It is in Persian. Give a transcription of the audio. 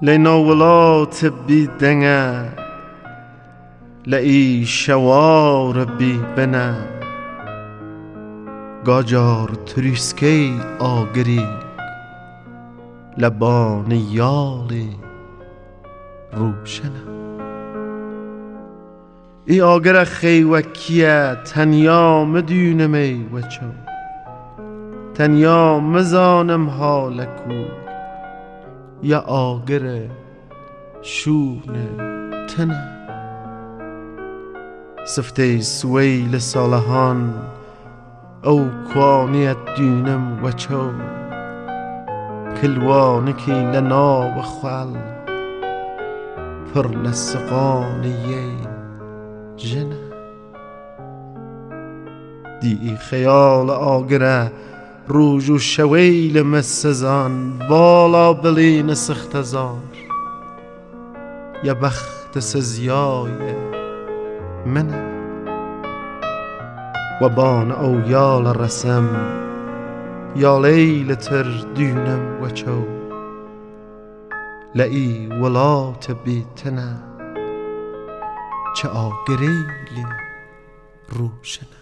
لنولات بیدنه لئی شوار بی بنه گاجار تریسکی آگری لبان یالی روشنه ای آگر خیوکیه تنیا مدونمی وچو تنیا مزانم حالکو یا آگر شونه تنه سفته سویل سالهان او کوانیت دونم وچو کلوانکی لناب خال پر لسقانی جنه دی خیال آگره روج و شویل مسزان بالا بلین سختزار یا بخت سزیای منه و بان او یال رسم یا لیل تر دونم وچو لئی ولات بیتنه چه آگریلی روشنه